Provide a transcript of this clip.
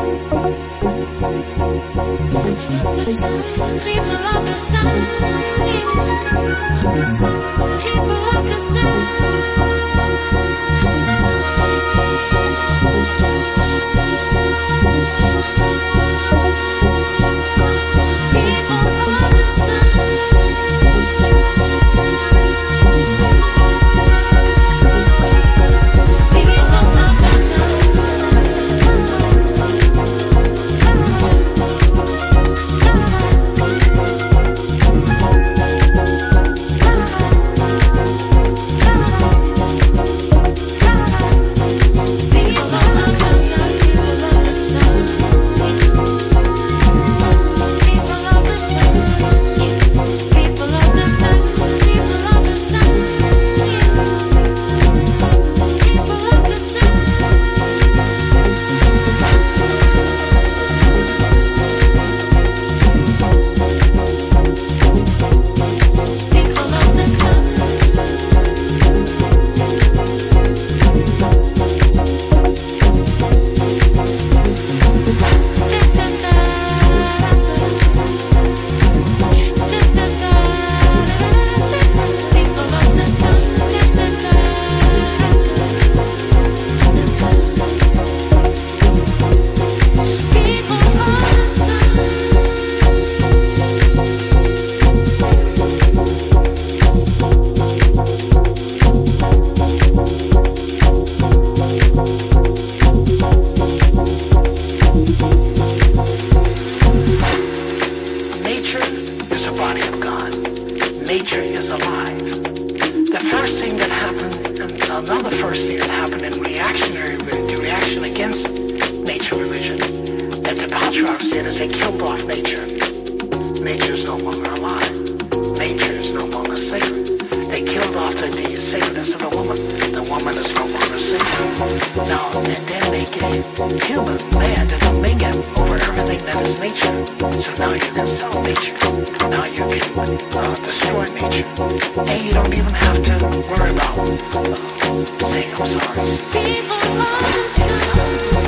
nature is alive. The first thing that happened, and another first thing that happened in reaction against nature religion, that the patriarchs did is they killed off nature. Nature is no longer alive. Nature is no longer sacred. They killed off the sacredness of the woman. The woman is no longer sacred. Now, and then they gave human, man, the dominion over everything that is nature. So now you can sell nature. Now you can destroy nature. And you don't even have to worry about saying I'm sorry. People are the sun.